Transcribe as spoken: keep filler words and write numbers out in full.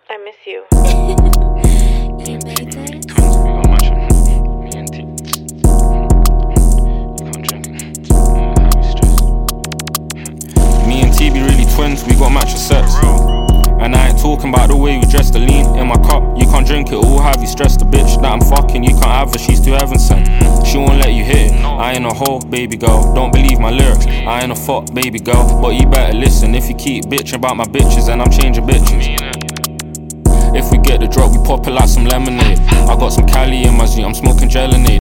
I miss you. Me and T, we really twins. We got match. Me and T. You can't drink it. Uh, have you stressed? Me and T be really twins. We got match of sex. And I ain't talking about the way we dress, the lean in my cup. You can't drink it, all have you stressed. The bitch that I'm fucking, you can't have her, she's too heaven sent. She won't let you hit it. I ain't a hoe, baby girl, don't believe my lyrics. I ain't a fuck, baby girl, but you better listen. If you keep bitching about my bitches, then I'm changing bitches. If we get the drop, we pop it like some lemonade. I got some Cali in my Z, I'm smoking Gelinade.